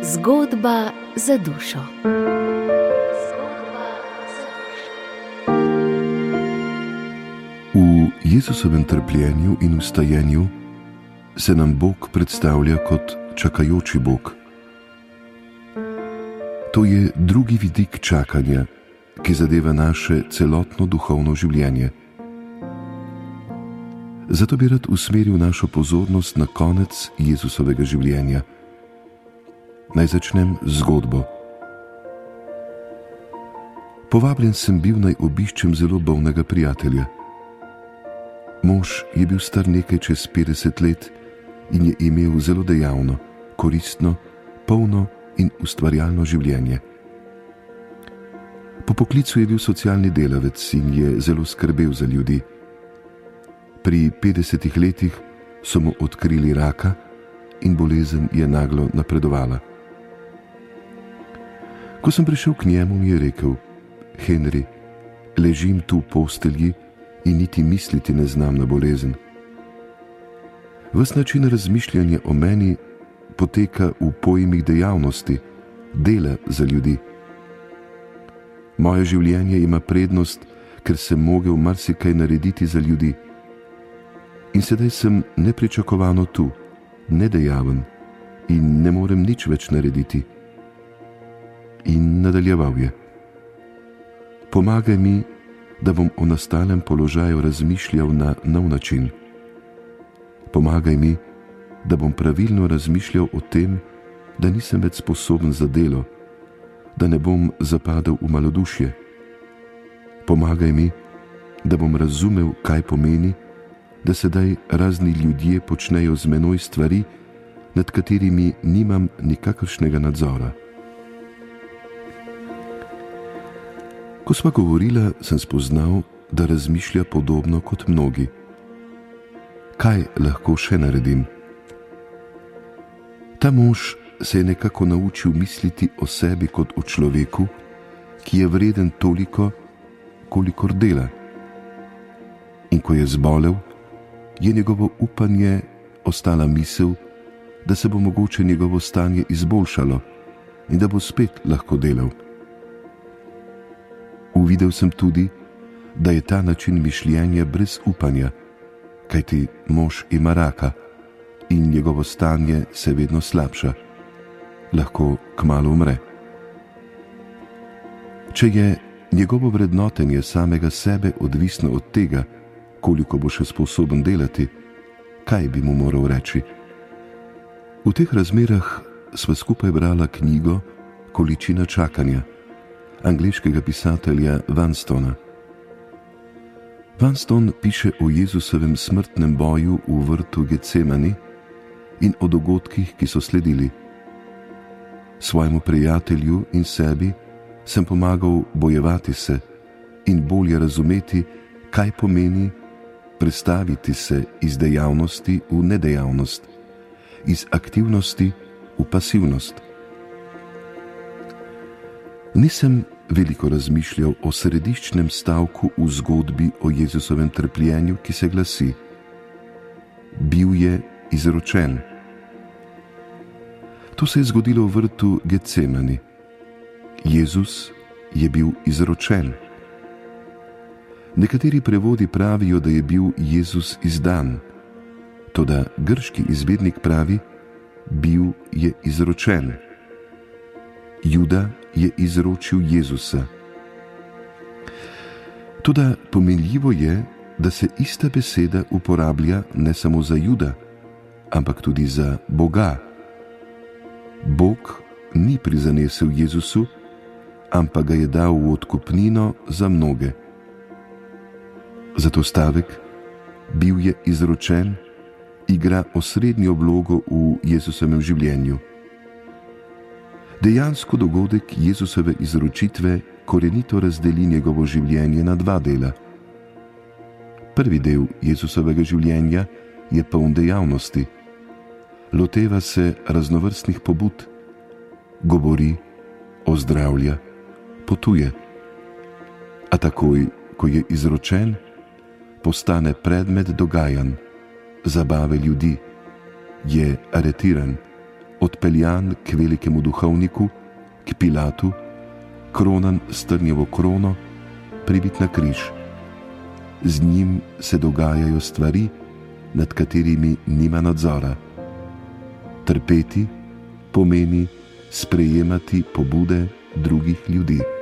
Zgodba za dušo. V Jezusovem trpljenju in vstajenju se nam Bog predstavlja kot čakajoči Bog. To je drugi vidik čakanja, ki zadeva naše celotno duhovno življenje. Zato bi rad usmeril našo pozornost na konec Jezusovega življenja. Naj začnem z zgodbo. Povabljen sem bil, naj obiščem zelo bolnega prijatelja. Mož je bil star nekaj čez 50 let in je imel zelo dejavno, koristno, polno in ustvarjalno življenje. Po poklicu je bil socialni delavec in je zelo skrbel za ljudi. Pri 50 letih so mu odkrili raka in bolezen je naglo napredovala. Ko sem prišel k njemu, mi je rekel: Henry, ležim tu v postelji in niti misliti ne znam na bolezen. Ves način razmišljanja o meni poteka v pojmih dejavnosti, dela za ljudi. Moje življenje ima prednost, ker sem mogel marsikaj narediti za ljudi. In sedaj sem nepričakovano tu, nedejaven in ne morem nič več narediti. In nadaljeval je: Pomagaj mi, da bom o nastalem položaju razmišljal na nov način. Pomagaj mi, da bom pravilno razmišljal o tem, da nisem več sposoben za delo, da ne bom zapadel v malodušje. Pomagaj mi, da bom razumel, kaj pomeni, da sedaj razni ljudje počnejo z menoj stvari, nad katerimi nimam nikakršnega nadzora. Ko sva govorila, sem spoznal, da razmišlja podobno kot mnogi. Kaj lahko še naredim? Ta mož se je nekako naučil misliti o sebi kot o človeku, ki je vreden toliko, kolikor dela. In ko je zbolel, je njegovo upanje ostala misel, da se bo mogoče njegovo stanje izboljšalo in da bo spet lahko delal. Uvidel sem tudi, da je ta način mišljenja brez upanja, kajti mož ima raka in njegovo stanje se vedno slabša. Lahko kmalu umre. Če je njegovo vrednotenje samega sebe odvisno od tega, koliko bo še sposoben delati, kaj bi mu moral reči? V teh razmerah sva skupaj brala knjigo Količina čakanja angleškega pisatelja Vanstona. Vanston piše o Jezusovem smrtnem boju v vrtu Getsemani in o dogodkih, ki so sledili. Svojemu prijatelju in sebi sem pomagal bojevati se in bolje razumeti, kaj pomeni prestaviti se iz dejavnosti v nedejavnost, iz aktivnosti v pasivnost. Nisem veliko razmišljal o središčnem stavku v zgodbi o Jezusovem trpljenju, ki se glasi: Bil je izročen. To se je zgodilo v vrtu Getsemani. Jezus je bil izročen. Nekateri prevodi pravijo, da je bil Jezus izdan, toda grški izvednik pravi: bil je izročen. Juda je izročil Jezusa. Toda pomenljivo je, da se ista beseda uporablja ne samo za Juda, ampak tudi za Boga. Bog ni prizanesel Jezusu, ampak ga je dal v odkupnino za mnoge. Zato stavek bil je izročen igra osrednjo vlogo v Jezusovem življenju. Dejansko dogodek Jezusove izročitve korenito razdeli njegovo življenje na dva dela. Prvi del Jezusovega življenja je poln dejavnosti. Loteva se raznovrstnih pobud, govori, ozdravlja, potuje. A takoj, ko je izročen, postane predmet dogajanj, zabave ljudi, je aretiran, odpeljan k velikemu duhovniku, k Pilatu, kronan s trnjevo krono, pribit na križ. Z njim se dogajajo stvari, nad katerimi nima nadzora. Trpeti pomeni sprejemati pobude drugih ljudi.